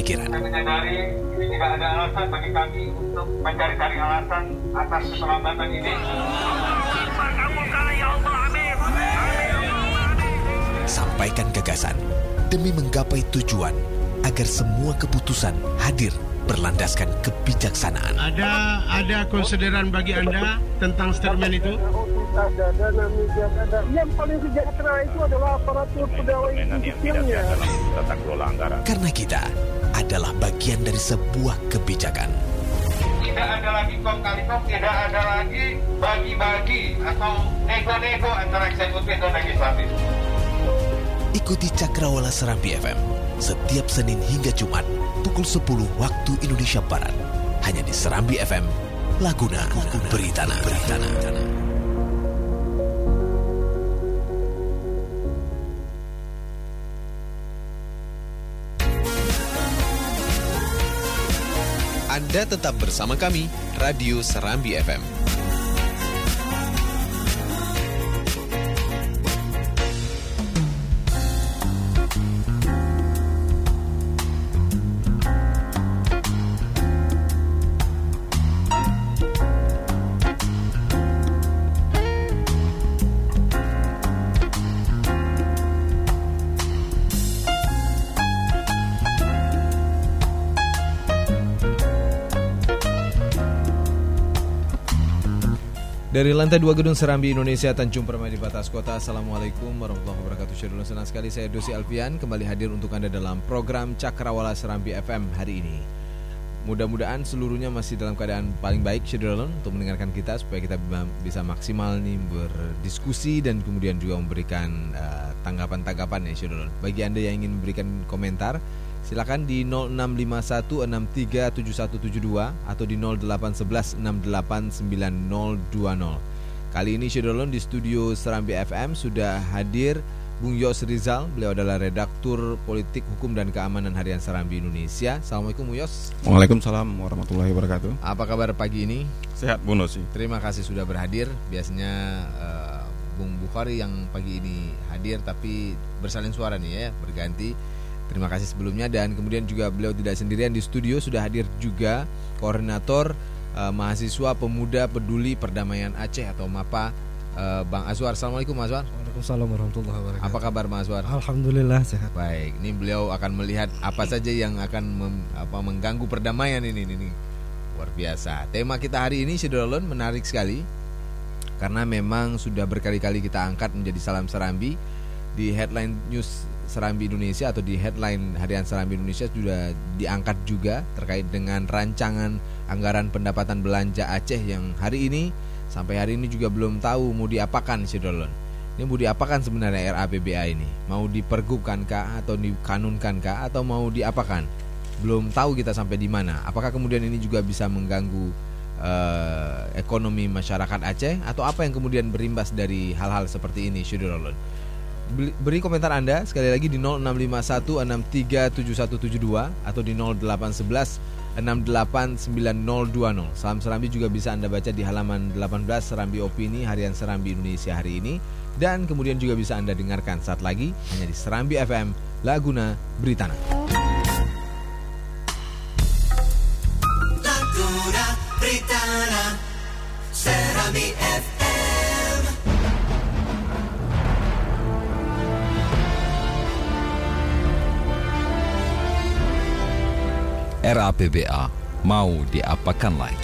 pikiran. Saya menyadari ini tidak ada alasan bagi kami untuk mencari-cari alasan atas keterlambatan ini. Sampaikan gagasan demi menggapai tujuan agar semua keputusan hadir berlandaskan kebijaksanaan. Ada konsideran bagi Anda tentang statement itu? Yang paling sejahtera itu adalah aparatur pegawai sipilnya. Karena kita adalah bagian dari sebuah kebijakan. Tidak ada lagi kong kali kong, tidak ada lagi bagi-bagi atau nego-nego antara eksekutif dan legislatif. Ikuti Cakrawala Serambi FM setiap Senin hingga Jumat pukul 10 waktu Indonesia Barat. Hanya di Serambi FM, Laguna Beritana. Anda tetap bersama kami, Radio Serambi FM. Dari lantai 2 Gedung Serambi Indonesia, Tanjung Permai di Batas Kota. Assalamualaikum warahmatullahi wabarakatuh. Syedulun, senang sekali saya Dosi Alfian kembali hadir untuk Anda dalam program Cakrawala Serambi FM hari ini. Mudah-mudahan seluruhnya masih dalam keadaan paling baik, Syedulun, untuk mendengarkan kita supaya kita bisa maksimal nih berdiskusi dan kemudian juga memberikan tanggapan-tanggapan ya, Syedulun. Bagi Anda yang ingin memberikan komentar, silakan di 0651637172 atau di 0811689020. Kali ini Syedolon di studio Serambi FM sudah hadir Bung Yos Rizal. Beliau adalah redaktur politik, hukum dan keamanan harian Serambi Indonesia. Assalamualaikum Bung Yos. Waalaikumsalam warahmatullahi wabarakatuh. Apa kabar pagi ini? Sehat Bu Nosi. Terima kasih sudah berhadir. Biasanya Bung Bukhari yang pagi ini hadir tapi bersalin suara nih ya, berganti. Terima kasih sebelumnya, dan kemudian juga beliau tidak sendirian di studio, sudah hadir juga koordinator mahasiswa pemuda peduli perdamaian Aceh atau MAPA, Bang Azwar. Assalamualaikum Mas Azwar. Waalaikumsalam warahmatullahi wabarakatuh. Apa kabar Mas Azwar? Alhamdulillah sehat. Baik, ini beliau akan melihat apa saja yang akan mengganggu perdamaian ini luar biasa. Tema kita hari ini Syedolon menarik sekali karena memang sudah berkali-kali kita angkat menjadi Salam Serambi di headline news Serambi Indonesia atau di headline harian Serambi Indonesia sudah diangkat juga terkait dengan rancangan anggaran pendapatan belanja Aceh yang sampai hari ini juga belum tahu mau diapakan Syedolon. Ini mau diapakan sebenarnya RAPBA ini? Mau dipergubkan kah atau dikanunkan kah atau mau diapakan? Belum tahu kita sampai di mana. Apakah kemudian ini juga bisa mengganggu ekonomi masyarakat Aceh atau apa yang kemudian berimbas dari hal-hal seperti ini Syedolon? Beri komentar Anda sekali lagi di 0651637172 atau di 0811689020. Salam Serambi juga bisa Anda baca di halaman 18 Serambi Opini harian Serambi Indonesia hari ini, dan kemudian juga bisa Anda dengarkan saat lagi hanya di Serambi FM, Laguna Beritana. Laguna Beritana, Serambi FM. RAPBA mau diapakan lagi?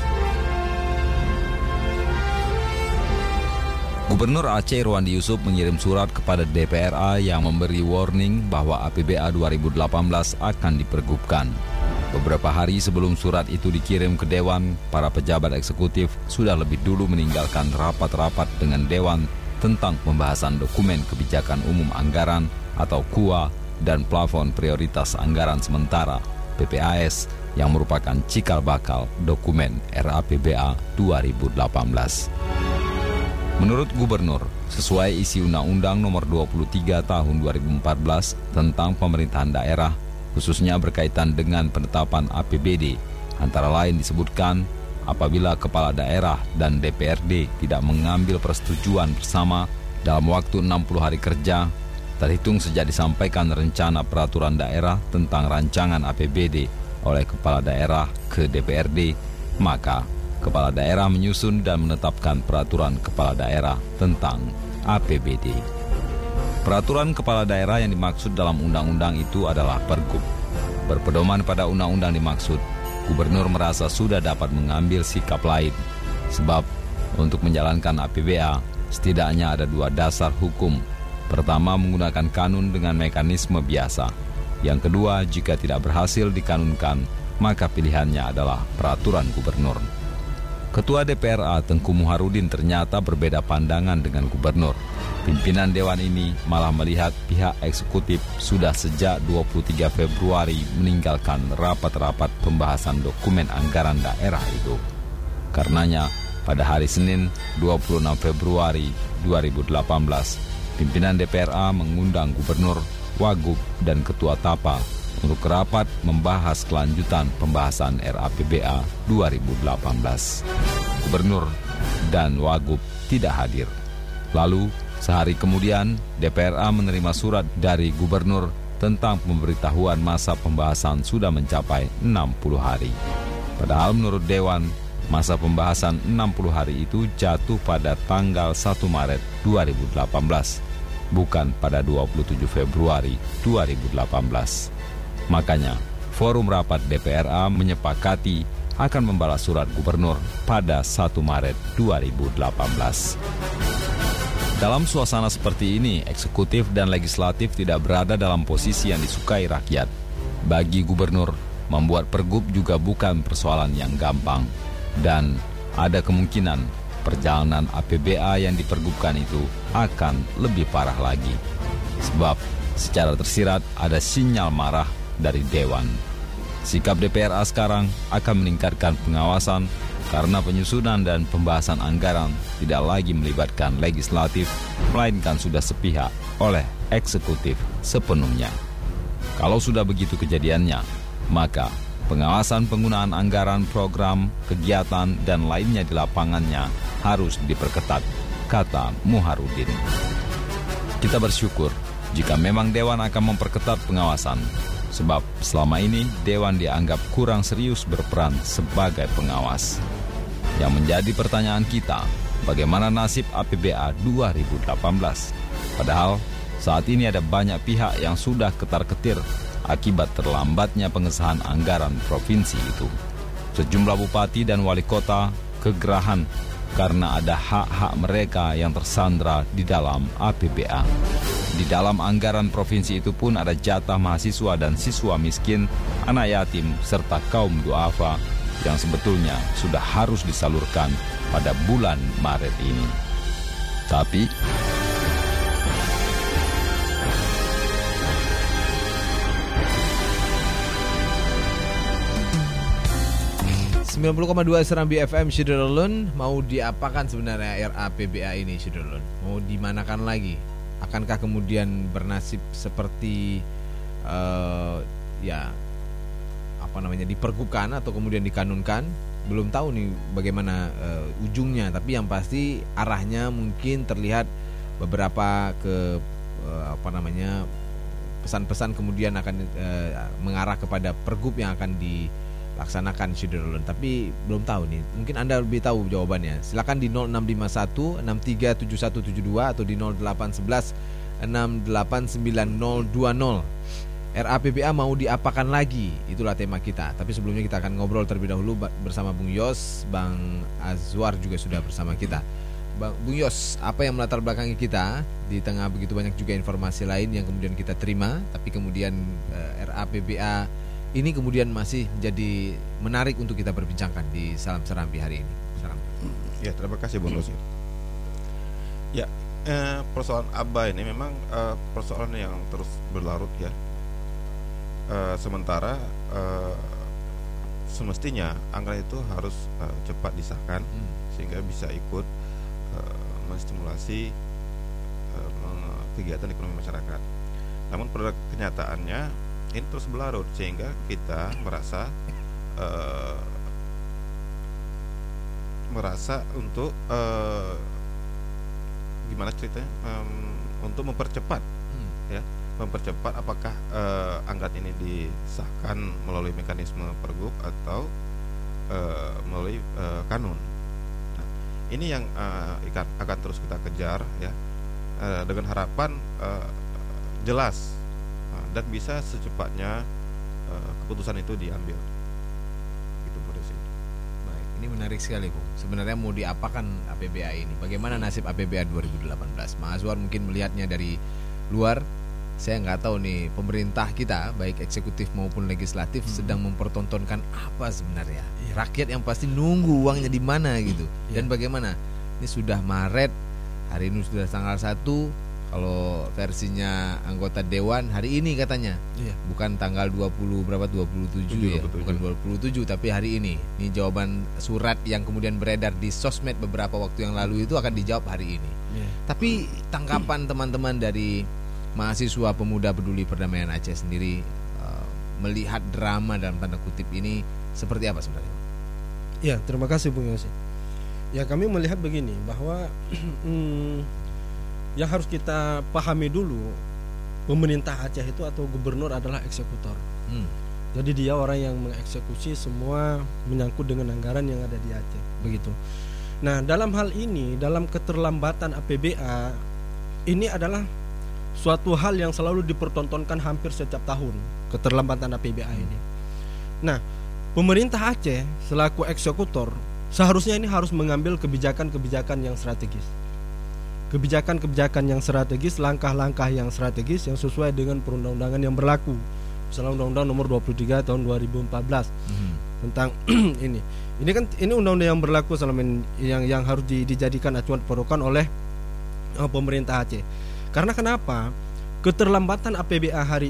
Gubernur Aceh Irwandi Yusuf mengirim surat kepada DPRA yang memberi warning bahwa APBA 2018 akan dipergubkan. Beberapa hari sebelum surat itu dikirim ke Dewan, para pejabat eksekutif sudah lebih dulu meninggalkan rapat-rapat dengan Dewan tentang pembahasan dokumen kebijakan umum anggaran atau KUA dan plafon prioritas anggaran sementara PPAS yang merupakan cikal bakal dokumen RAPBA 2018. Menurut Gubernur, sesuai isi Undang-Undang Nomor 23 Tahun 2014 tentang pemerintahan daerah, khususnya berkaitan dengan penetapan APBD, antara lain disebutkan apabila kepala daerah dan DPRD tidak mengambil persetujuan bersama dalam waktu 60 hari kerja, terhitung sejak disampaikan rencana peraturan daerah tentang rancangan APBD oleh kepala daerah ke DPRD, maka kepala daerah menyusun dan menetapkan peraturan kepala daerah tentang APBD. Peraturan kepala daerah yang dimaksud dalam undang-undang itu adalah Pergub. Berpedoman pada undang-undang dimaksud, gubernur merasa sudah dapat mengambil sikap lain. Sebab untuk menjalankan APBA, setidaknya ada 2 dasar hukum. Pertama, menggunakan kanun dengan mekanisme biasa. Yang kedua, jika tidak berhasil dikanunkan, maka pilihannya adalah peraturan gubernur. Ketua DPRA Tengku Muharudin ternyata berbeda pandangan dengan gubernur. Pimpinan dewan ini malah melihat pihak eksekutif sudah sejak 23 Februari meninggalkan rapat-rapat pembahasan dokumen anggaran daerah itu. Karenanya, pada hari Senin 26 Februari 2018, pimpinan DPRA mengundang gubernur, wagub, dan ketua TAPA untuk rapat membahas kelanjutan pembahasan RAPBA 2018. Gubernur dan wagub tidak hadir. Lalu, sehari kemudian, DPRA menerima surat dari gubernur tentang pemberitahuan masa pembahasan sudah mencapai 60 hari. Padahal menurut Dewan, masa pembahasan 60 hari itu jatuh pada tanggal 1 Maret 2018, bukan pada 27 Februari 2018. Makanya, forum rapat DPRA menyepakati akan membalas surat gubernur pada 1 Maret 2018. Dalam suasana seperti ini, eksekutif dan legislatif tidak berada dalam posisi yang disukai rakyat. Bagi gubernur, membuat pergub juga bukan persoalan yang gampang. Dan ada kemungkinan perjalanan APBA yang dipergubkan itu akan lebih parah lagi. Sebab secara tersirat ada sinyal marah dari Dewan. Sikap DPRA sekarang akan meningkatkan pengawasan karena penyusunan dan pembahasan anggaran tidak lagi melibatkan legislatif, melainkan sudah sepihak oleh eksekutif sepenuhnya. Kalau sudah begitu kejadiannya, maka pengawasan penggunaan anggaran, program, kegiatan, dan lainnya di lapangannya harus diperketat, kata Muharudin. Kita bersyukur jika memang Dewan akan memperketat pengawasan, sebab selama ini Dewan dianggap kurang serius berperan sebagai pengawas. Yang menjadi pertanyaan kita, bagaimana nasib APBA 2018? Padahal saat ini ada banyak pihak yang sudah ketar-ketir akibat terlambatnya pengesahan anggaran provinsi itu. Sejumlah bupati dan wali kota kegerahan karena ada hak-hak mereka yang tersandra di dalam APBA. Di dalam anggaran provinsi itu pun ada jatah mahasiswa dan siswa miskin, anak yatim, serta kaum duafa yang sebetulnya sudah harus disalurkan pada bulan Maret ini. Tapi 90,2 Serambi FM Syederlun. Mau diapakan sebenarnya RAPBA ini, Syederlun? Mau dimanakan lagi? Akankah kemudian bernasib seperti dipergubkan atau kemudian dikanunkan? Belum tahu nih bagaimana ujungnya, tapi yang pasti arahnya mungkin terlihat beberapa pesan-pesan kemudian akan mengarah kepada pergub yang akan dilaksanakan, Syederlun. Tapi belum tahu nih, mungkin Anda lebih tahu jawabannya. Silakan di 0651 637172 atau di 0811 6890020. RAPBA mau diapakan lagi? Itulah tema kita. Tapi sebelumnya kita akan ngobrol terlebih dahulu bersama Bung Yos. Bang Azwar juga sudah bersama kita. Bung Yos, apa yang melatar belakangi kita di tengah begitu banyak juga informasi lain yang kemudian kita terima, tapi kemudian RAPBA ini kemudian masih menjadi menarik untuk kita perbincangkan di Salam Serambi hari ini. Salam. Ya, terima kasih Bung Rosi. Ya, persoalan ABA ini memang persoalan yang terus berlarut ya. Sementara semestinya anggaran itu harus cepat disahkan sehingga bisa ikut menstimulasi kegiatan ekonomi masyarakat. Namun pada kenyataannya ini terus berlarut sehingga kita merasa untuk gimana ceritanya untuk mempercepat ya, mempercepat apakah anggaran ini disahkan melalui mekanisme pergub atau melalui kanun. Nah, ini yang akan terus kita kejar ya, dengan harapan jelas dan bisa secepatnya keputusan itu diambil. Gitu, Bu Desi. Baik, ini menarik sekali, Bu. Sebenarnya mau diapakan APBA ini? Bagaimana nasib APBA 2018? Mas Azwar mungkin melihatnya dari luar. Saya nggak tahu nih, pemerintah kita baik eksekutif maupun legislatif sedang mempertontonkan apa sebenarnya. Rakyat yang pasti nunggu uangnya di mana gitu. Dan bagaimana? Ini sudah Maret, hari ini sudah tanggal 1. Kalau versinya anggota dewan hari ini katanya, bukan tanggal 27 ya, bukan 27 tapi hari ini. Ini jawaban surat yang kemudian beredar di sosmed beberapa waktu yang lalu itu akan dijawab hari ini. Tapi tanggapan teman-teman dari mahasiswa pemuda peduli perdamaian Aceh sendiri melihat drama dalam tanda kutip ini seperti apa sebenarnya? Ya, terima kasih Bung Yosi. Ya, kami melihat begini bahwa yang harus kita pahami dulu, pemerintah Aceh itu atau gubernur adalah eksekutor. Jadi dia orang yang mengeksekusi semua menyangkut dengan anggaran yang ada di Aceh, begitu. Nah, dalam hal ini, dalam keterlambatan APBA ini adalah suatu hal yang selalu dipertontonkan hampir setiap tahun, keterlambatan APBA ini. Nah, pemerintah Aceh selaku eksekutor seharusnya ini harus mengambil kebijakan-kebijakan yang strategis. Kebijakan-kebijakan yang strategis, langkah-langkah yang strategis yang sesuai dengan perundang-undangan yang berlaku. Misalnya Undang-Undang Nomor 23 tahun 2014 tentang ini. Ini kan undang-undang yang berlaku selama ini, yang harus dijadikan acuan patokan oleh pemerintah Aceh. Karena kenapa? Keterlambatan APBA hari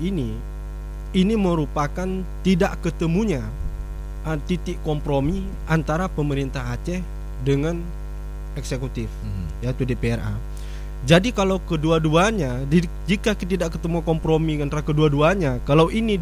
ini merupakan tidak ketemunya titik kompromi antara pemerintah Aceh dengan eksekutif, yaitu DPRA. Jadi kalau kedua-duanya, jika tidak ketemu kompromi antara kedua-duanya, kalau ini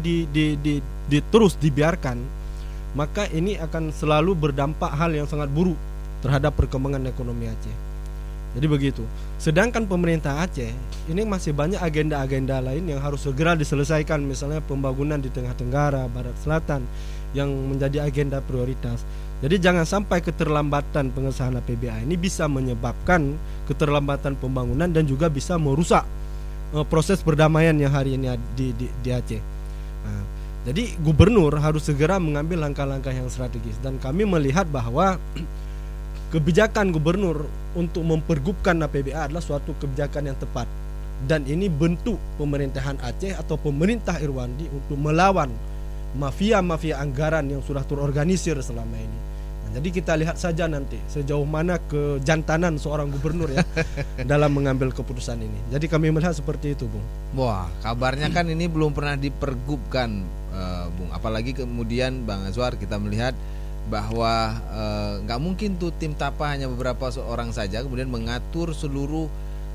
terus dibiarkan, maka ini akan selalu berdampak hal yang sangat buruk terhadap perkembangan ekonomi Aceh. Jadi begitu. Sedangkan pemerintah Aceh ini masih banyak agenda-agenda lain yang harus segera diselesaikan, misalnya pembangunan di Tengah Tenggara, Barat Selatan yang menjadi agenda prioritas. Jadi jangan sampai keterlambatan pengesahan APBA ini bisa menyebabkan keterlambatan pembangunan dan juga bisa merusak proses perdamaian yang hari ini di Aceh. Nah, jadi gubernur harus segera mengambil langkah-langkah yang strategis, dan kami melihat bahwa kebijakan gubernur untuk mempergubkan APBA adalah suatu kebijakan yang tepat, dan ini bentuk pemerintahan Aceh atau pemerintah Irwandi untuk melawan mafia-mafia anggaran yang sudah terorganisir selama ini. Nah, jadi kita lihat saja nanti sejauh mana kejantanan seorang gubernur ya dalam mengambil keputusan ini. Jadi kami melihat seperti itu, Bung. Wah, kabarnya kan ini belum pernah dipergubkan, Bung. Apalagi kemudian Bang Azwar kita melihat bahwa nggak mungkin tuh tim TAPA hanya beberapa orang saja kemudian mengatur seluruh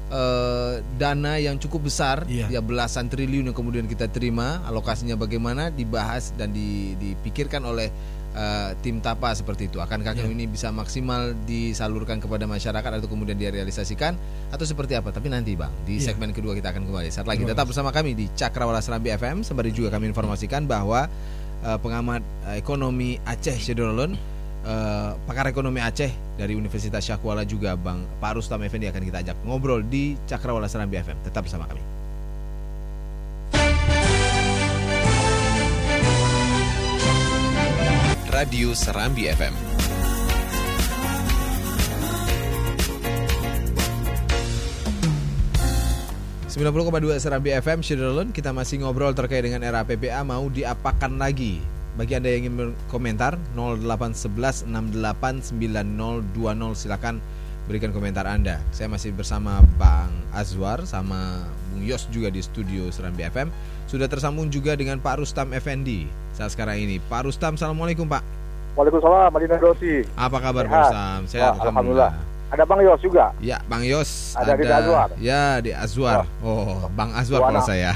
dana yang cukup besar, ya belasan triliun yang kemudian kita terima, alokasinya bagaimana dibahas dan dipikirkan oleh tim TAPA seperti itu. Akankah ini bisa maksimal disalurkan kepada masyarakat atau kemudian direalisasikan atau seperti apa? Tapi nanti Bang, di segmen kedua kita akan kembali. Saat lagi tetap bersama kami di Cakrawala Serambi FM. Sembari juga kami informasikan bahwa pengamat ekonomi Aceh Syedolon, pakar ekonomi Aceh dari Universitas Syah Kuala juga Pak Rustam Effendi akan kita ajak ngobrol di Cakrawala Serambi FM. Tetap bersama kami. Radio Serambi FM. .2 Serambi FM Syedolon. Kita masih ngobrol terkait dengan era APBA mau diapakan lagi. Bagi Anda yang ingin berkomentar 0811 68 9020, silakan berikan komentar Anda. Saya masih bersama Bang Azwar sama Bung Yos juga di studio Serambi FM. Sudah tersambung juga dengan Pak Rustam Effendi saat sekarang ini. Pak Rustam, assalamualaikum Pak. Waalaikumsalam, Madinah Dosi. Apa kabar Pak Rustam? Sehat, alhamdulillah. Ada Bang Yos juga. Ya, Bang Yos. Ada di Azwar. Ya, di Azwar. Oh, Bang Azwar kalau saya.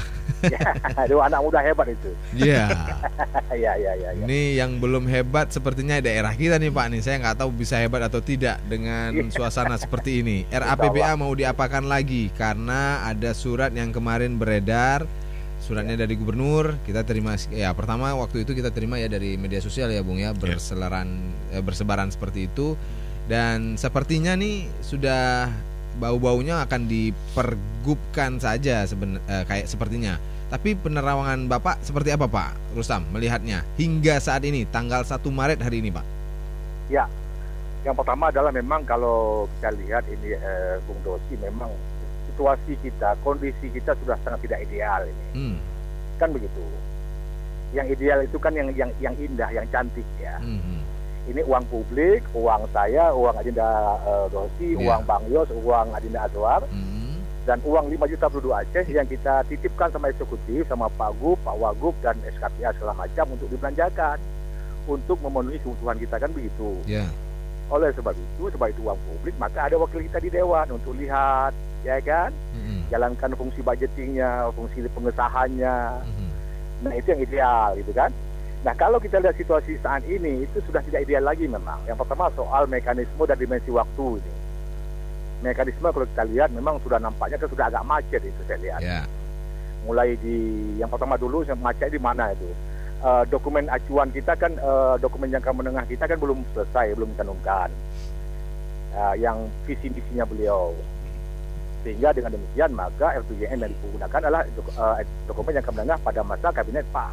Dua anak muda hebat itu. Iya. Ya. Ini yang belum hebat sepertinya daerah kita nih Pak nih. Saya nggak tahu bisa hebat atau tidak dengan suasana seperti ini. RAPBA mau diapakan lagi karena ada surat yang kemarin beredar. Suratnya dari gubernur, kita terima ya pertama waktu itu kita terima ya dari media sosial ya Bung ya, bersebaran seperti itu dan sepertinya nih sudah bau-baunya akan dipergubkan saja kayak sepertinya. Tapi penerawangan Bapak seperti apa Pak Rustam melihatnya hingga saat ini tanggal 1 Maret hari ini Pak? Ya, yang pertama adalah memang kalau kita lihat ini Bung Dosi memang situasi kita, kondisi kita sudah sangat tidak ideal ini, kan begitu. Yang ideal itu kan yang indah, yang cantik ya. Ini uang publik, uang saya, uang Adinda Dosi, uang Bang Yos, uang Adinda Azwar, dan uang 5 juta penduduk Aceh yang kita titipkan sama eksekutif, sama Pak Gub, Pak Wagub dan SKPA segala macam untuk dibelanjakan, untuk memenuhi kebutuhan kita kan begitu. Oleh sebab itu uang publik, maka ada wakil kita di Dewan untuk lihat, ya kan, jalankan fungsi budgetingnya, fungsi pengesahannya. Nah itu yang ideal gitu kan. Nah kalau kita lihat situasi saat ini itu sudah tidak ideal lagi memang. Yang pertama soal mekanisme dan dimensi waktu ini. Mekanisme kalau kita lihat memang sudah nampaknya kan sudah agak macet itu saya lihat. Mulai di yang pertama dulu macet di mana itu? Dokumen acuan kita kan, dokumen jangka menengah kita kan belum selesai, belum dicantumkan. Yang visi misinya beliau. Sehingga dengan demikian maka RPJM yang digunakan adalah dokumen jangka menengah pada masa kabinet Pak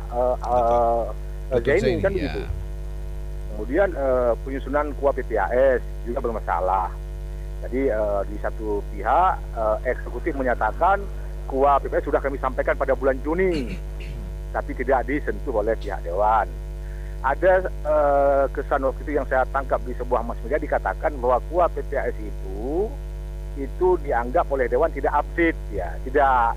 Zaini kan begitu. Kemudian penyusunan KUA PPAS juga bermasalah. Jadi di satu pihak eksekutif menyatakan KUA PPAS sudah kami sampaikan pada bulan Juni, tapi tidak disentuh oleh pihak Dewan. Ada kesan waktu itu yang saya tangkap di sebuah mass media dikatakan bahwa KUA PPAS itu dianggap oleh Dewan tidak update ya, tidak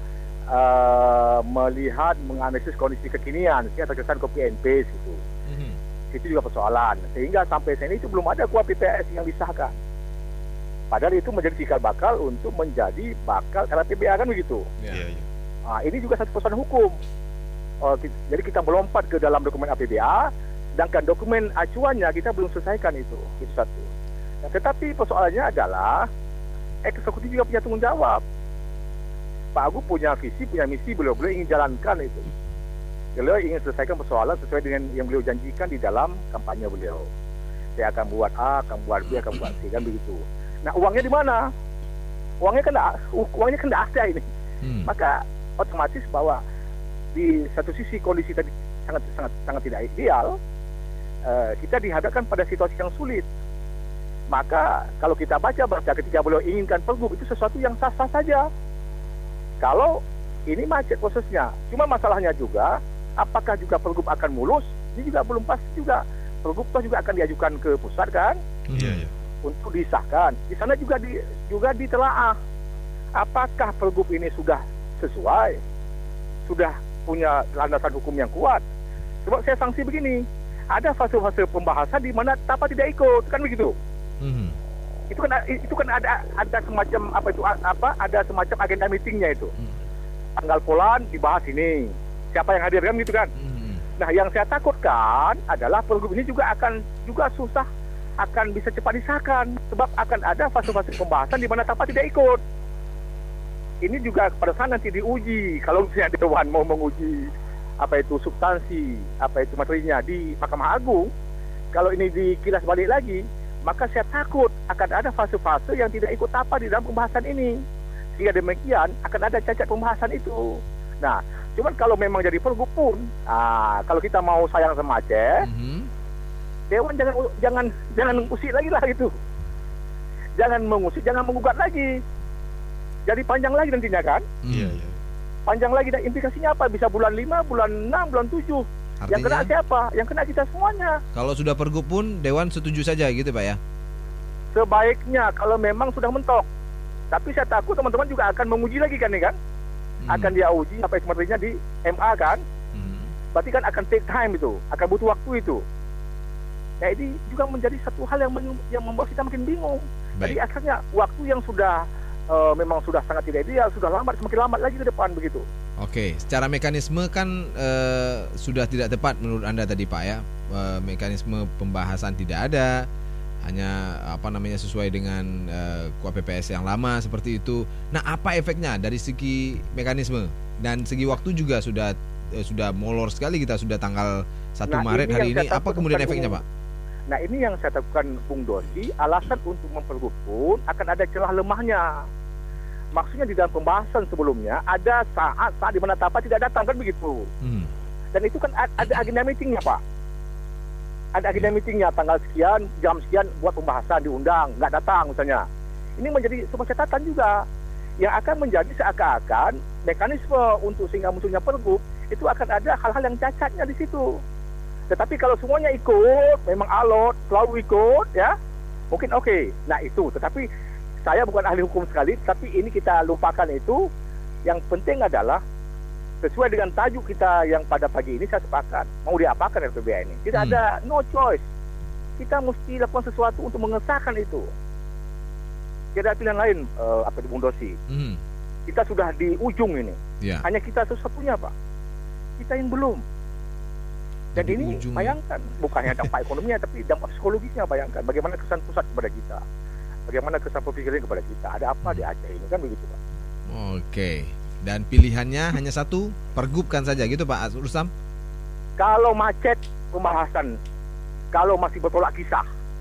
melihat menganalisis kondisi kekinian, sehingga terkesan copy and paste gitu. Itu juga persoalan. Sehingga sampai saat ini itu belum ada KUA PPAS yang disahkan. Padahal itu menjadi cikal bakal untuk menjadi bakal RAPBA kan begitu. Nah, ini juga satu persoalan hukum. Jadi kita melompat ke dalam dokumen APBA, sedangkan dokumen acuannya kita belum selesaikan itu satu. Nah, tetapi persoalannya adalah eksekutif juga punya tanggung jawab. Pak Agung punya visi, punya misi, beliau ingin jalankan itu. Beliau ingin selesaikan persoalan sesuai dengan yang beliau janjikan di dalam kampanye beliau. Saya akan buat A, akan buat B, akan buat C, kan begitu. Nah, uangnya di mana? Uangnya kan tidak ada ini. Maka otomatis bahwa di satu sisi kondisi tadi sangat tidak ideal, kita dihadapkan pada situasi yang sulit. Maka kalau kita baca ketika beliau inginkan pergub itu sesuatu yang sah-sah saja. Kalau ini macet prosesnya, cuma masalahnya juga apakah juga pergub akan mulus? Ini juga belum pasti juga. Pergub juga akan diajukan ke pusat kan, untuk disahkan. Di sana juga ditelaah apakah pergub ini sudah sesuai, sudah punya landasan hukum yang kuat. Sebab saya sanksi begini, ada fase-fase pembahasan di mana TAPA tidak ikut, kan begitu. Itu kan ada semacam ada semacam agenda meetingnya itu. Tanggal bulan dibahas ini, siapa yang hadir kan gitu kan. Nah, yang saya takutkan adalah pergub ini juga akan susah akan bisa cepat disahkan sebab akan ada fase-fase pembahasan di mana TAPA tidak ikut. Ini juga pada saat nanti diuji, kalau misalnya Dewan mau menguji substansi, materinya di Mahkamah Agung, kalau ini dikilas balik lagi, maka saya takut akan ada fase-fase yang tidak ikut TAPA di dalam pembahasan ini. Sehingga demikian akan ada cacat pembahasan itu. Nah, cuman kalau memang jadi pergub pun, kalau kita mau sayang sama Aceh, Dewan jangan usik lagi lah gitu. Jangan mengusik, jangan menggugat lagi. Jadi panjang lagi nantinya kan? Panjang lagi dan implikasinya apa? Bisa bulan 5, bulan 6, bulan 7. Artinya, yang kena siapa? Yang kena kita semuanya. Kalau sudah pergub pun Dewan setuju saja gitu Pak ya? Sebaiknya kalau memang sudah mentok. Tapi saya takut teman-teman juga akan menguji lagi kan nih kan? Akan dia uji materinya di MA kan? Berarti kan akan take time itu, akan butuh waktu itu. Nah ini juga menjadi satu hal yang membuat kita makin bingung. Jadi akhirnya waktu yang sudah memang sudah sangat tidak ideal, sudah lambat, semakin lambat lagi ke depan begitu. Oke, secara mekanisme kan sudah tidak tepat menurut Anda tadi Pak ya. Mekanisme pembahasan tidak ada, hanya sesuai dengan KUHP yang lama seperti itu. Nah, apa efeknya dari segi mekanisme dan segi waktu juga sudah molor sekali, kita sudah tanggal 1 Maret hari ini. Apa kemudian efeknya Pak? Nah, ini yang saya takutkan Bung Dosi, alasan untuk mempergub pun akan ada celah lemahnya. Maksudnya di dalam pembahasan sebelumnya ada saat di mana TAPA tidak datang, kan begitu. Dan itu kan ada agenda meetingnya Pak. Ada agenda meetingnya tanggal sekian, jam sekian buat pembahasan, diundang, nggak datang misalnya. Ini menjadi sebuah catatan juga yang akan menjadi seakan-akan mekanisme untuk sehingga munculnya pergub itu akan ada hal-hal yang cacatnya di situ. Tetapi kalau semuanya ikut, memang alot, selalu ikut, ya mungkin oke. Nah itu, tetapi saya bukan ahli hukum sekali, tapi ini kita lupakan itu. Yang penting adalah sesuai dengan tajuk kita yang pada pagi ini, saya sepakat mau diapakan RPBA ini. Tidak ada no choice. Kita mesti lakukan sesuatu untuk mengesahkan itu. Tidak ada pilihan lain, Bung Dosi. Kita sudah di ujung ini. Hanya kita satu-satunya Pak. Kita yang belum. Dan ini bayangkan, bukannya dampak ekonominya, tapi dampak psikologisnya. Bayangkan bagaimana kesan pusat kepada kita, bagaimana kesan pemikiran kepada kita. Ada apa di Aceh ini, kan begitu Pak. Oke. Dan pilihannya hanya satu, pergubkan saja gitu Pak Rustam. Kalau macet pembahasan, kalau masih bertolak kisah,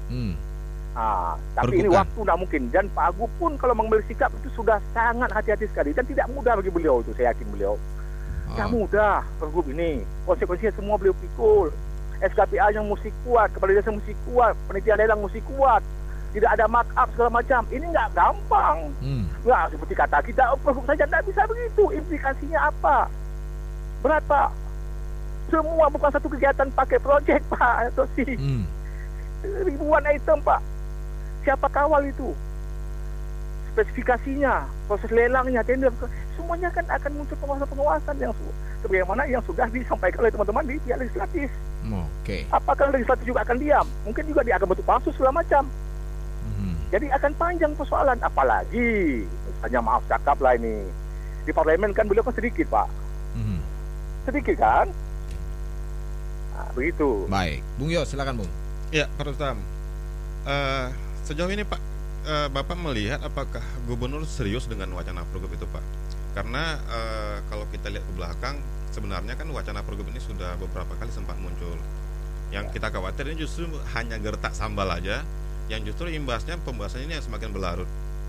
tapi ini waktu tidak mungkin. Dan Pak Agu pun kalau mengambil sikap itu sudah sangat hati-hati sekali, dan tidak mudah bagi beliau itu, saya yakin beliau. Tidak mudah pergub ini, konsekuensinya semua beliau pikul. SKPA yang mesti kuat, kepala desa mesti kuat, panitia lelang mesti kuat, tidak ada markup segala macam. Ini nggak gampang. Nggak seperti kata kita, pergub saja tidak bisa begitu. Implikasinya apa? Berat Pak. Semua bukan satu kegiatan pakai projek Pak. Ribuan item Pak. Siapa kawal itu? Spesifikasinya, proses lelangnya, tender, semuanya kan akan muncul pengawasan-pengawasan yang sebagaimana yang sudah disampaikan oleh teman-teman di pihak legislatif. Apakah legislatif juga akan diam? Mungkin juga dia akan bentuk pansus segala macam. Jadi akan panjang persoalan. Apalagi misalnya maaf cakap lah ini, di parlemen kan beliau kan sedikit Pak. Sedikit kan? Nah, begitu. Baik, Bung Yos silakan Bung. Ya, Pak Rustam. Sejauh ini Pak, Bapak melihat apakah gubernur serius dengan wacana pergub itu Pak? Karena kalau kita lihat ke belakang, sebenarnya kan wacana pergub ini sudah beberapa kali sempat muncul. Yang kita khawatir ini justru hanya gertak sambal aja, yang justru imbasnya pembahasan ini yang semakin berlarut.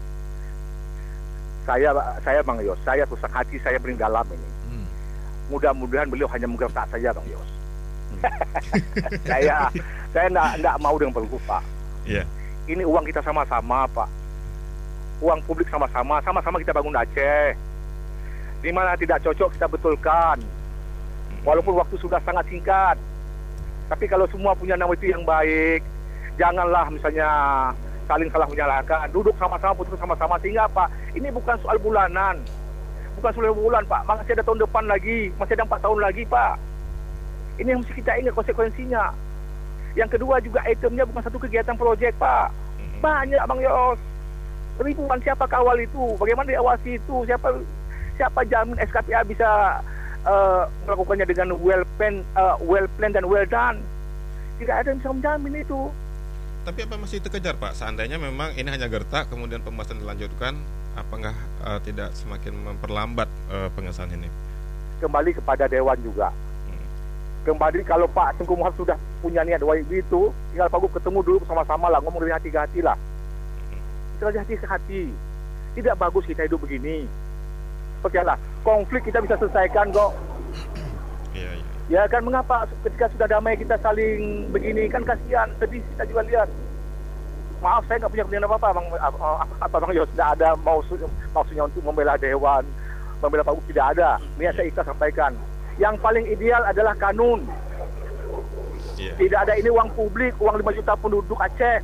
Saya Bang Yos, saya rusak hati, saya paling dalam ini. Mudah-mudahan beliau hanya menggertak saja Bang Yos. saya enggak mau dengan pergub Pak. Ini uang kita sama-sama Pak. Uang publik sama-sama kita bangun Aceh. Di mana tidak cocok kita betulkan. Walaupun waktu sudah sangat singkat. Tapi kalau semua punya nama itu yang baik, janganlah misalnya saling salah menyalahkan. Duduk sama-sama, putus sama-sama. Sehingga Pak, ini bukan soal bulanan. Bukan soal bulan Pak. Masih ada tahun depan lagi, masih ada 4 tahun lagi Pak. Ini yang mesti kita ingat konsekuensinya. Yang kedua juga itemnya bukan satu kegiatan proyek Pak. Banyak Bang Yos. Ribuan, siapa kawal itu? Bagaimana diawasi itu? Siapa jamin SKPA bisa melakukannya dengan well plan dan well done? Tidak ada yang bisa menjamin itu. Tapi apa masih terkejar Pak? Seandainya memang ini hanya gertak, kemudian pembahasan dilanjutkan, apakah tidak semakin memperlambat pengesahan ini? Kembali kepada Dewan juga. Kembali kalau Pak Tengku Muhammad sudah punya niat baik itu, tinggal Pak Gub ketemu dulu sama-sama lah, ngomong dari hati ke hati lah. Kita dari hati ke hati. Tidak bagus kita hidup begini. Percayalah, konflik kita bisa selesaikan kok. Ya kan, mengapa ketika sudah damai kita saling begini, kan kasihan, sedih kita juga lihat. Maaf, saya nggak punya kepentingan apa-apa Bang Yos, tidak ada maksudnya untuk membela Dewan, membela Pak Gub, tidak ada. Ini yang saya ikhlas sampaikan. Yang paling ideal adalah kanun. Tidak ada ini uang publik, uang 5 juta penduduk Aceh.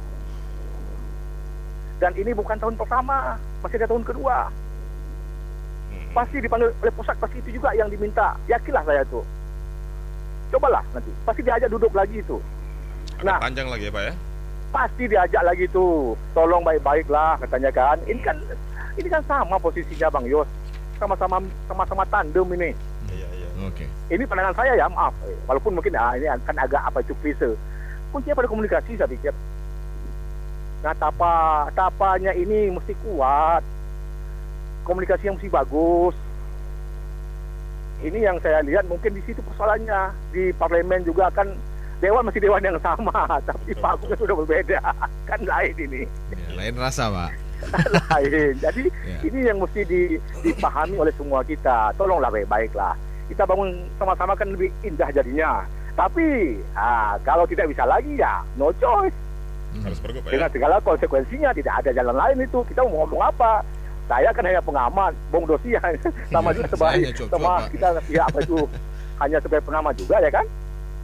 Dan ini bukan tahun pertama, masih ada tahun kedua. Pasti dipanggil oleh pusat, pasti itu juga yang diminta. Yakinlah saya tuh. Cobalah nanti, pasti diajak duduk lagi itu. Nah, panjang lagi ya Pak ya? Pasti diajak lagi tuh. Tolong baik-baik lah katanya kan. Ini kan sama posisinya Bang Yos. sama-sama tandem ini. Oke. Ini pandangan saya ya, maaf. Walaupun mungkin ini kan agak klise. Kuncinya pada komunikasi saya pikir. Nah, tapanya ini mesti kuat. Komunikasi yang mesti bagus. Ini yang saya lihat mungkin di situ persoalannya. Di parlemen juga kan dewan masih dewan yang sama, tapi panggungnya sudah berbeda. Kan lain ini. Ya, lain rasa, Pak. Lain. Jadi ini yang mesti dipahami oleh semua kita. Tolonglah baik-baiklah. Kita bangun sama-sama kan lebih indah jadinya. Tapi kalau tidak bisa lagi ya no choice. Harus pergub, dengan segala konsekuensinya, tidak ada jalan lain itu. Kita mau ngomong apa? Saya kan hanya pengamat, Bung Dosi sama juga sebagai sama kita ya apa itu hanya sebagai pengamat juga ya kan?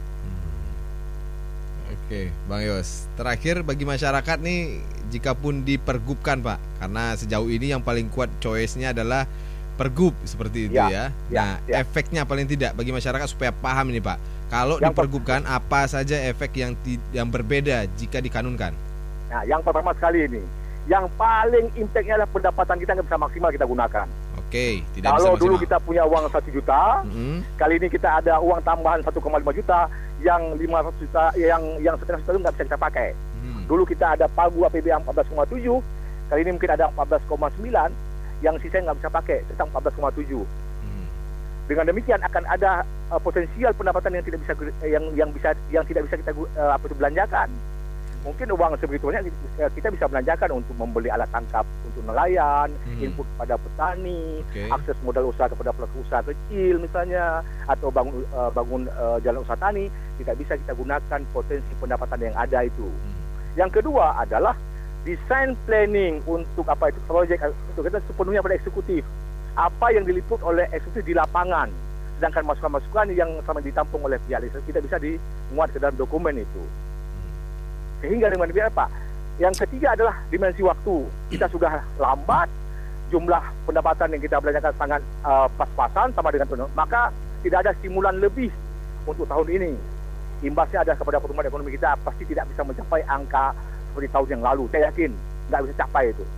Oke, Bang Yos. Terakhir bagi masyarakat nih, jikapun dipergubkan Pak, karena sejauh ini yang paling kuat choice-nya adalah pergub seperti itu ya. Nah, efeknya paling tidak bagi masyarakat supaya paham ini Pak. Kalau dipergubkan apa saja efek yang berbeda jika dikanunkan? Nah, yang pertama sekali ini, yang paling impactnya adalah pendapatan kita nggak bisa maksimal kita gunakan. Oke, tidak kalau bisa dulu maksimal. kita punya uang 1 juta, kali ini kita ada uang tambahan 1,5 juta, yang 500 juta, yang setengah juta itu nggak bisa kita pakai. Dulu kita ada pagu APBA 14,7, kali ini mungkin ada 14,9, yang sisanya nggak bisa pakai, tentang 14,7. Dengan demikian akan ada potensial pendapatan yang tidak bisa kita belanjakan. Mungkin uang sebegitunya kita bisa belanjakan untuk membeli alat tangkap untuk nelayan, input pada petani, akses modal usaha kepada pelaku usaha kecil misalnya, atau bangun jalan usaha tani. Tidak bisa kita gunakan potensi pendapatan yang ada itu. Yang kedua adalah design planning untuk proyek itu kita sepenuhnya pada eksekutif. Apa yang diliput oleh eksekutif di lapangan, sedangkan masukan-masukan yang sama ditampung oleh pihak legislatif kita bisa dimuat ke dalam dokumen itu. Sehingga dengan demikian Pak, yang ketiga adalah dimensi waktu. Kita sudah lambat, jumlah pendapatan yang kita belanjakan sangat pas-pasan sama dengan tahun, maka tidak ada stimulan lebih untuk tahun ini. Imbasnya ada kepada pertumbuhan ekonomi kita pasti tidak bisa mencapai angka seperti tahun yang lalu. Saya yakin nggak bisa capai itu.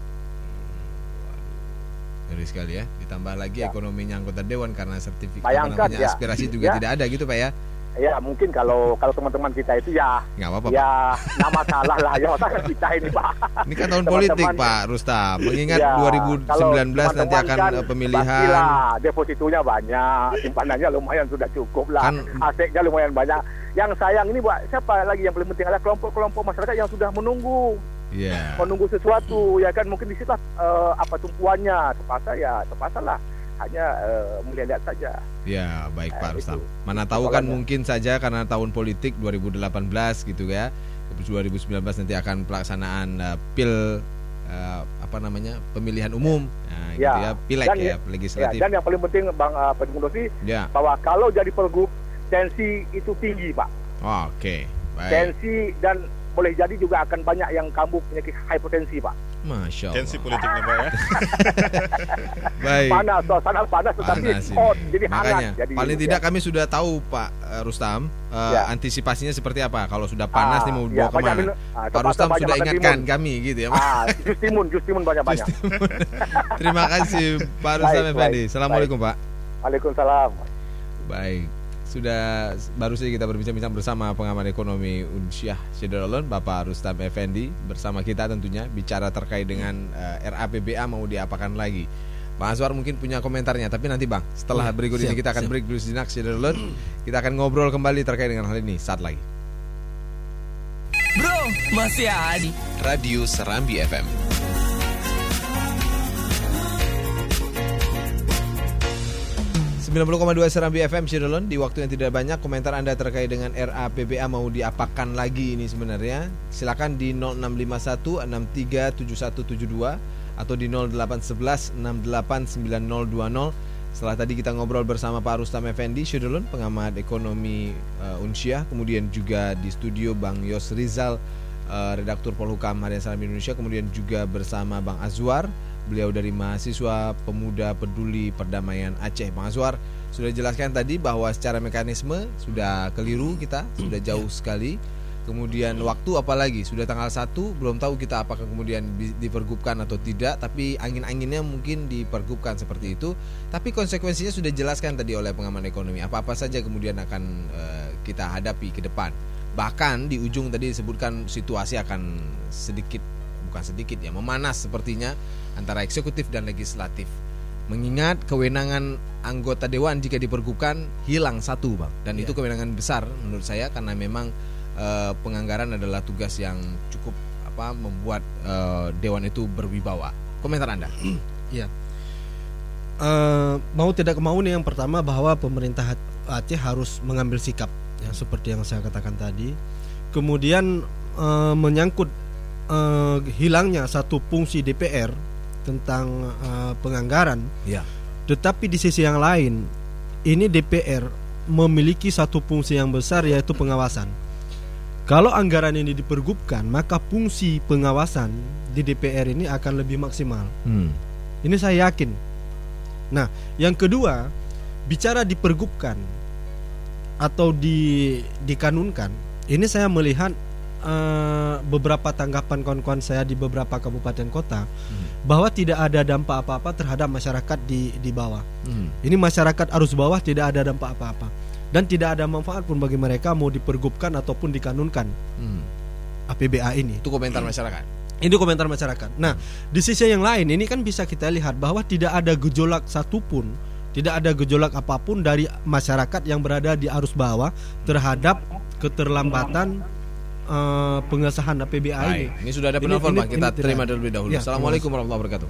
Ngeri sekali ya. Ditambah lagi ekonominya anggota dewan karena sertifikat aspirasi juga tidak ada gitu Pak ya. Ya mungkin kalau teman-teman kita itu ya nggak apa-apa. Ya nggak masalah lah ya masalah kita ini Pak. Ini kan tahun politik Pak Rustam. Mengingat 2019 nanti akan pemilihan. Pastilah depositonya banyak, simpanannya lumayan sudah cukup lah. Asetnya lumayan banyak. Yang sayang ini buat siapa lagi yang paling penting adalah kelompok-kelompok masyarakat yang sudah menunggu. Menunggu sesuatu ya kan, mungkin di situ tumpuannya terpaksa hanya melihat saja. Ya baik Pak Rustam. Mana tahu kan mungkin saja karena tahun politik 2018 gitu ya, 2019 nanti akan pelaksanaan pemilihan umum, gitu ya, pileg ya, legislatif. Dan yang paling penting Bang Dosi, bahwa kalau jadi pergub tensi itu tinggi Pak. Oke, baik. Tensi dan boleh jadi juga akan banyak yang kambuh penyakit hipertensi Pak. Masya Allah. Tensi politiknya Pak ya. Baik. Panas, suasana panas tetapi hot, jadi hangat. Jadi paling tidak kami sudah tahu Pak Rustam antisipasinya seperti apa kalau sudah panas nih mau bawa kemana. Pak Rustam sudah ingatkan kami gitu ya. Jus timun banyak-banyak. Terima kasih Pak Rustam Effendi. Assalamualaikum Pak. Waalaikumsalam. Baik. Sudah baru saja kita berbincang-bincang bersama pengamat ekonomi Unsyah Syederolon, Bapak Rustam Effendi, bersama kita tentunya bicara terkait dengan RAPBA mau diapakan lagi. Bang Azwar mungkin punya komentarnya, tapi nanti Bang, setelah berikut ini kita akan break dulu sejenak Syederolon. Kita akan ngobrol kembali terkait dengan hal ini saat lagi. Bro, masih ada Radio Serambi FM. Serambi FM Syederolon. Di waktu yang tidak banyak, komentar Anda terkait dengan RAPBA mau diapakan lagi ini sebenarnya. Silakan di 0651 637172 atau di 0811 689020. Setelah tadi kita ngobrol bersama Pak Rustam Effendi Syederolon, pengamat ekonomi Unsyah, kemudian juga di studio Bang Yos Rizal, redaktur Polhukam Harian Serambi Indonesia, kemudian juga bersama Bang Azwar. Beliau dari mahasiswa Pemuda Peduli Perdamaian Aceh. Bang Azwar sudah jelaskan tadi bahwa secara mekanisme sudah keliru kita, sudah jauh sekali. Kemudian waktu apalagi sudah tanggal 1, belum tahu kita apakah kemudian dipergubkan atau tidak, tapi angin-anginnya mungkin dipergubkan seperti itu. Tapi konsekuensinya sudah jelaskan tadi oleh pengamat ekonomi, apa-apa saja kemudian akan kita hadapi ke depan. Bahkan di ujung tadi disebutkan situasi akan memanas sepertinya antara eksekutif dan legislatif. Mengingat kewenangan anggota dewan jika dipergubkan hilang satu, Bang. Dan itu kewenangan besar menurut saya, karena memang penganggaran adalah tugas yang cukup membuat dewan itu berwibawa. Komentar Anda? Iya. Mau tidak mau nih, yang pertama bahwa pemerintah Aceh harus mengambil sikap ya, seperti yang saya katakan tadi. Kemudian menyangkut hilangnya satu fungsi DPR tentang penganggaran. Ya. Tetapi di sisi yang lain, ini DPR memiliki satu fungsi yang besar, yaitu pengawasan. Kalau anggaran ini dipergubkan, maka fungsi pengawasan di DPR ini akan lebih maksimal. Ini saya yakin. Nah, yang kedua, bicara dipergubkan atau dikanunkan, ini saya melihat beberapa tanggapan kawan-kawan saya di beberapa kabupaten kota bahwa tidak ada dampak apa-apa terhadap masyarakat di bawah. Ini masyarakat arus bawah tidak ada dampak apa-apa, dan tidak ada manfaat pun bagi mereka mau dipergubkan ataupun dikanunkan APBA ini. Itu komentar masyarakat. Ini komentar masyarakat. Nah, di sisi yang lain ini kan bisa kita lihat bahwa tidak ada gejolak satupun, tidak ada gejolak apapun dari masyarakat yang berada di arus bawah terhadap keterlambatan pengesahan APBA ini. Ini sudah ada penelpon, Pak. Kita terima terlebih dahulu. Ya, Assalamualaikum warahmatullahi wabarakatuh.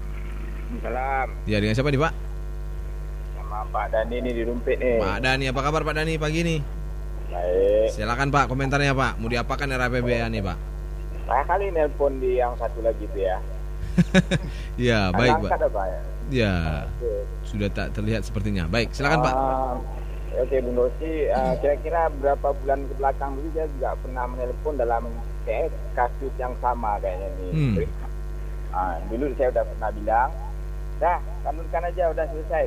Salam. Ya, dengan siapa nih, Pak? Sama Pak Dani nih di Rumpit nih. Pak Dani, apa kabar Pak Dani pagi ini? Baik. Silakan Pak, komentarnya Pak. Mau diapakan era APBA nih, Pak? Saya kali nelpon di yang satu lagi itu ya. Ya, baik Pak. Apa, ya? Ya, sudah tak terlihat sepertinya. Baik, silakan Pak. Oke, Bung Dosi, kira-kira berapa bulan ke belakang dulu saya juga pernah menelpon dalam kasus yang sama kayaknya nih. Dulu saya udah pernah bilang, dah kanunkan aja, udah selesai.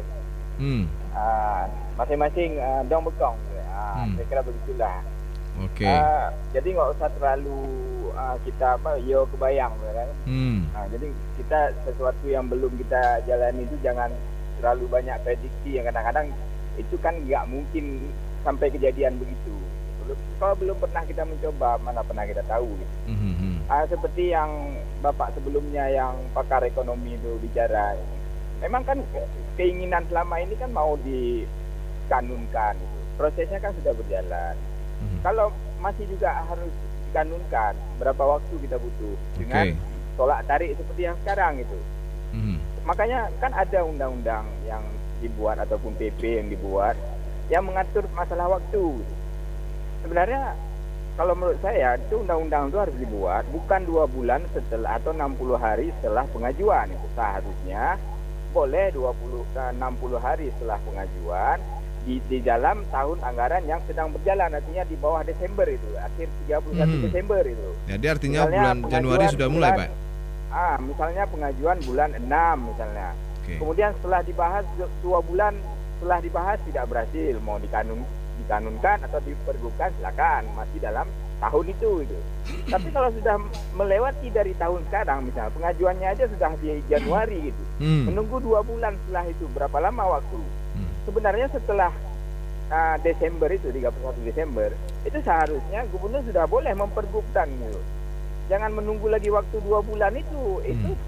Masing-masing dong bekong. Saya kira begitulah. Oke. Jadi nggak usah terlalu kita kebayang, kan? Jadi kita sesuatu yang belum kita jalani itu jangan terlalu banyak prediksi yang kadang-kadang itu kan nggak mungkin sampai kejadian begitu. Kalau belum pernah kita mencoba, mana pernah kita tahu. Gitu. Seperti yang Bapak sebelumnya yang pakar ekonomi itu bicara, memang kan keinginan selama ini kan mau dikanunkan. Gitu. Prosesnya kan sudah berjalan. Kalau masih juga harus dikanunkan, berapa waktu kita butuh dengan tolak tarik seperti yang sekarang itu. Makanya kan ada undang-undang yang dibuat ataupun PP yang dibuat yang mengatur masalah waktu. Sebenarnya kalau menurut saya itu undang-undang itu harus dibuat bukan 2 bulan setelah atau 60 hari setelah pengajuan. Itu seharusnya boleh 60 hari setelah pengajuan di dalam tahun anggaran yang sedang berjalan, artinya di bawah Desember itu, akhir 31 Desember itu. Jadi artinya bulan Januari sudah mulai, Pak. Misalnya pengajuan bulan 6 misalnya. Kemudian setelah dibahas 2 bulan setelah dibahas tidak berhasil, mau dikanunkan atau dipergubkan, silakan, masih dalam tahun itu. Tapi kalau sudah melewati dari tahun sekarang, misalnya pengajuannya aja sudah di Januari gitu, menunggu 2 bulan setelah itu, berapa lama waktu? Sebenarnya setelah Desember itu, 31 Desember, itu seharusnya gubernur sudah boleh mempergubkan gitu. Jangan menunggu lagi waktu 2 bulan itu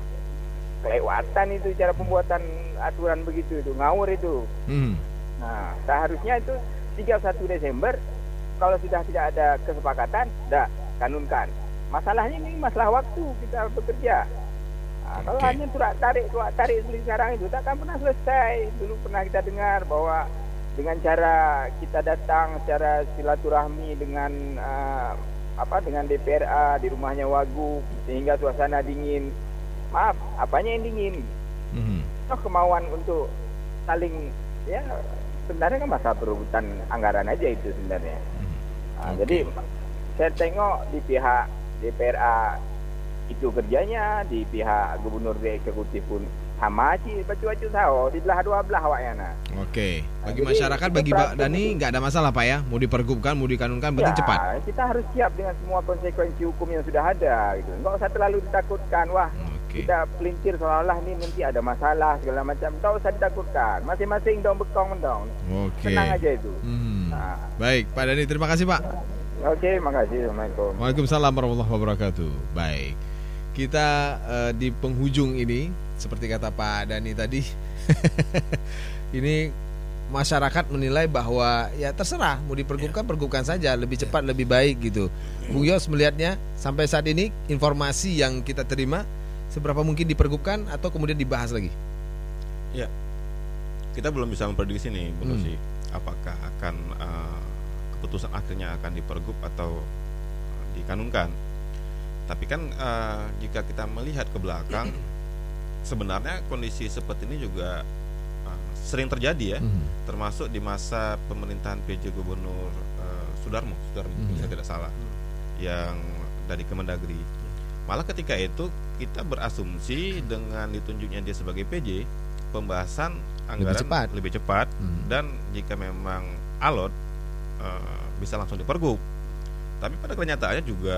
kelewatan itu cara pembuatan aturan begitu, itu ngawur itu. Nah, seharusnya itu 31 Desember kalau sudah tidak ada kesepakatan, dah kanunkan. Masalahnya ini masalah waktu kita bekerja. Kalau hanya tarik seperti sekarang itu takkan pernah selesai. Dulu pernah kita dengar bahwa dengan cara kita datang secara silaturahmi dengan dengan DPRA di rumahnya Wagub sehingga suasana dingin. Maaf, apanya yang dingin? Kemauan untuk saling sebenarnya kan masalah perebutan anggaran aja itu sebenarnya. Jadi saya tengok di pihak DPRA itu kerjanya, di pihak gubernur eksekutif pun sama aja baju-baju sao di belah dua belah awaknya nah. Oke. Bagi masyarakat, bagi Pak Dani nggak ada masalah Pak ya. Mau dipergubkan, mau dikanunkan, penting cepat. Kita harus siap dengan semua konsekuensi hukum yang sudah ada gitu. Nggak usah terlalu ditakutkan. Wah, kita pelintir seolah-olah ini nanti ada masalah segala macam. Nggak usah ditakutkan. Masing-masing dong bekong dong. Oke. Tenang aja itu. Baik, Pak Dani, terima kasih Pak. Oke, makasih. Assalamualaikum. Waalaikumsalam warahmatullahi wabarakatuh. Baik. Kita di penghujung ini, seperti kata Pak Dani tadi, ini masyarakat menilai bahwa ya terserah mau dipergubkan, pergubkan saja, lebih cepat lebih baik gitu. Bung Yos melihatnya sampai saat ini informasi yang kita terima seberapa mungkin dipergubkan atau kemudian dibahas lagi? Ya, kita belum bisa memprediksi nih, Bung Dosi, apakah akan keputusan akhirnya akan dipergub atau dikanunkan. Tapi kan jika kita melihat ke belakang, sebenarnya kondisi seperti ini juga sering terjadi ya, termasuk di masa pemerintahan PJ Gubernur Sudarmo, saya tidak salah, yang dari Kemendagri. Malah ketika itu kita berasumsi dengan ditunjuknya dia sebagai PJ, pembahasan anggaran lebih cepat dan jika memang alot bisa langsung dipergub. Tapi pada kenyataannya juga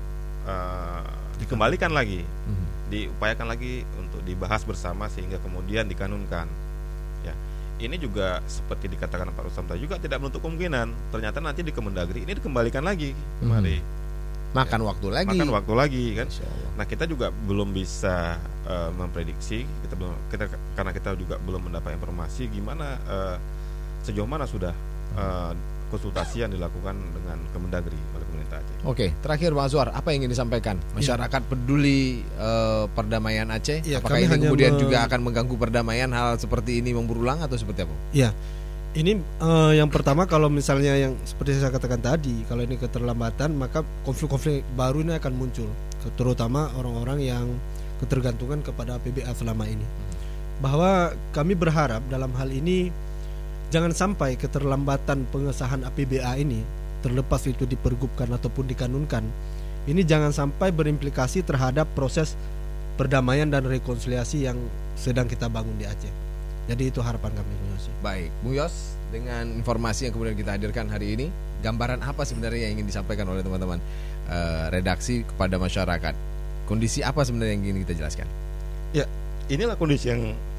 dikembalikan lagi, diupayakan lagi untuk dibahas bersama sehingga kemudian dikanunkan. Ya, ini juga seperti dikatakan Pak Rustam tadi juga tidak menutup kemungkinan ternyata nanti di Kemendagri ini dikembalikan lagi kemari. Makan waktu lagi kan. Nah, kita juga belum bisa memprediksi, karena kita juga belum mendapat informasi gimana sejauh mana sudah konsultasi yang dilakukan dengan Kemendagri oleh pemerintah Aceh. Oke, terakhir Pak Azwar, apa yang ingin disampaikan? Masyarakat peduli perdamaian Aceh? Apakah ini kemudian juga akan mengganggu perdamaian, hal seperti ini berulang atau seperti apa? Ya, ini yang pertama kalau misalnya yang seperti saya katakan tadi, kalau ini keterlambatan maka konflik-konflik baru ini akan muncul, terutama orang-orang yang ketergantungan kepada APBA selama ini. Bahwa kami berharap dalam hal ini jangan sampai keterlambatan pengesahan APBA ini, terlepas itu dipergubkan ataupun dikanunkan, ini jangan sampai berimplikasi terhadap proses perdamaian dan rekonsiliasi yang sedang kita bangun di Aceh. Jadi itu harapan kami, Bung Yos. Baik, Bung Yos, dengan informasi yang kemudian kita hadirkan hari ini, gambaran apa sebenarnya yang ingin disampaikan oleh teman-teman redaksi kepada masyarakat? Kondisi apa sebenarnya yang ingin kita jelaskan? Ya, inilah kondisi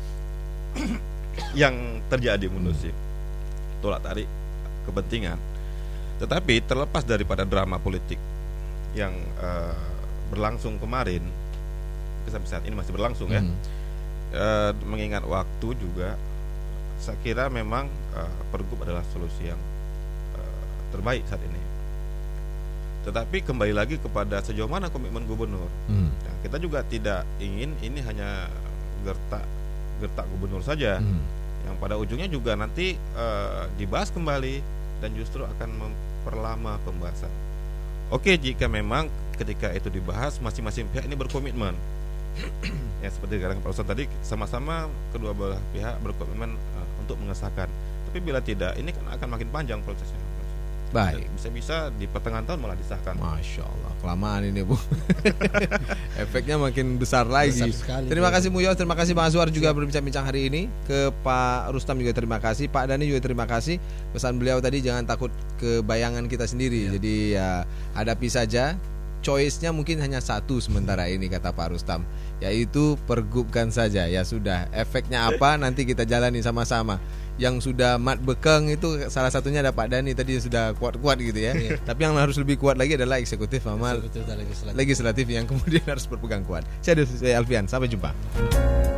yang terjadi menurut saya, tolak tarik kepentingan. Tetapi terlepas daripada drama politik yang berlangsung kemarin, sampai saat ini masih berlangsung ya, mengingat waktu juga, saya kira memang pergub adalah solusi yang terbaik saat ini. Tetapi kembali lagi kepada sejauh mana komitmen gubernur. Nah, kita juga tidak ingin ini hanya gertak gubernur saja, yang pada ujungnya juga nanti dibahas kembali dan justru akan memperlama pembahasan. Oke, jika memang ketika itu dibahas masing-masing pihak ini berkomitmen, ya seperti dikatakan Pak Ustaz tadi, sama-sama kedua belah pihak berkomitmen untuk mengesahkan. Tapi bila tidak, ini kan akan makin panjang prosesnya. Baik. Bisa-bisa di pertengahan tahun malah disahkan. Masya Allah, kelamaan ini Bu. Efeknya makin besar lagi. Besar sekali, terima kasih Bu Yos, terima kasih Pak Azwar juga berbincang-bincang hari ini. Ke Pak Rustam juga terima kasih, Pak Dani juga terima kasih. Pesan beliau tadi jangan takut ke bayangan kita sendiri. Jadi ya hadapi saja. Choice-nya mungkin hanya satu sementara ini kata Pak Rustam, yaitu pergubkan saja. Ya sudah, efeknya apa nanti kita jalani sama-sama. Yang sudah mat bekeng itu salah satunya ada Pak Dani tadi sudah kuat-kuat gitu ya. Tapi yang harus lebih kuat lagi adalah eksekutif sama legislatif yang kemudian harus berpegang kuat. Saya Alfian, sampai jumpa.